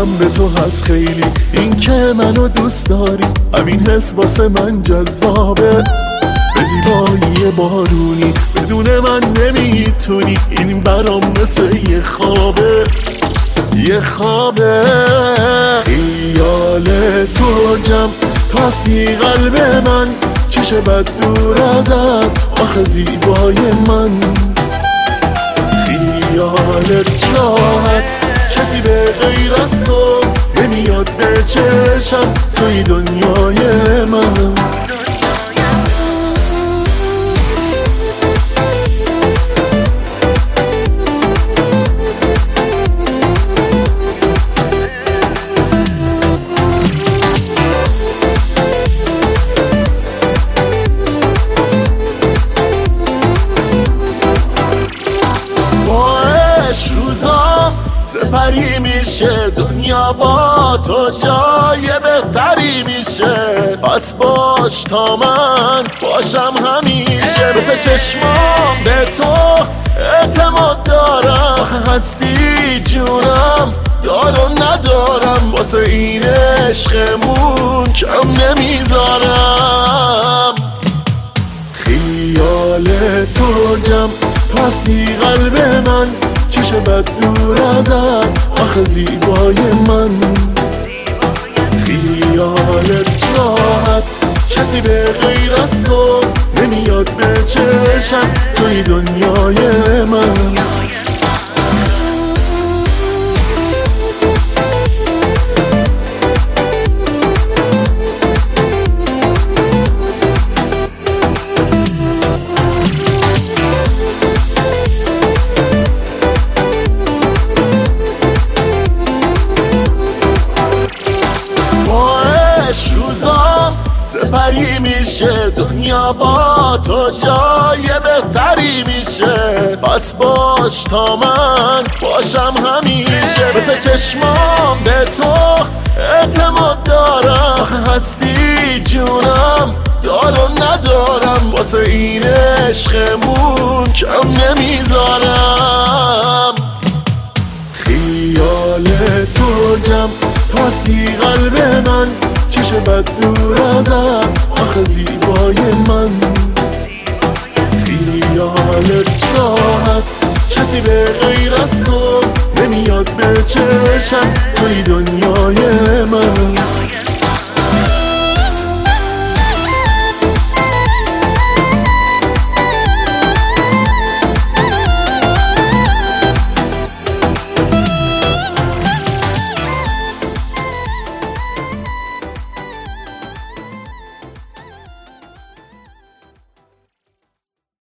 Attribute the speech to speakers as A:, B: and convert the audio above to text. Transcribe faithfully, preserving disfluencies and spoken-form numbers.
A: حواسم به تو هست خیلی، این که منو دوست داری همین حس واسه من جذابه. به زیبایی بارونی بدون من نمیتونی، این برام مثل یه خوابه یه خوابه. خیال تو جمع تو هستی قلب من، چشم بد دور ازت آخه زیبای من. خیالت راحت کسی به غیر از تو نمیاد به چشم، توی دنیای من. سپری میشه دنیا با تو جای بهتری میشه، پس باش تا من باشم همیشه. مثل چشمام به تو اعتماد دارم، آخه هستی جونم دارم ندارم، واسه این عشقمون کم نمیذارم. خیال تو جمع تو هستی قلب من، چشم بد دور ازت آخه زیبای من. خیالت راحت کسی به غیر از تو نمیاد به چشم، توی دنیای من. سپری میشه دنیا با تو جای بهتری میشه، پس باش تا من باشم همیشه. مثل چشمام به تو اعتماد دارم، آخه هستی جونم دارم ندارم، واسه این عشقمون کم نمیذارم. خیال تو جمع تو هستی قلب من، چشم بد دور ازت آخه زیبای من. خیالت راحت کسی به غیر از تو نمیاد به چشم، توی دنیای من.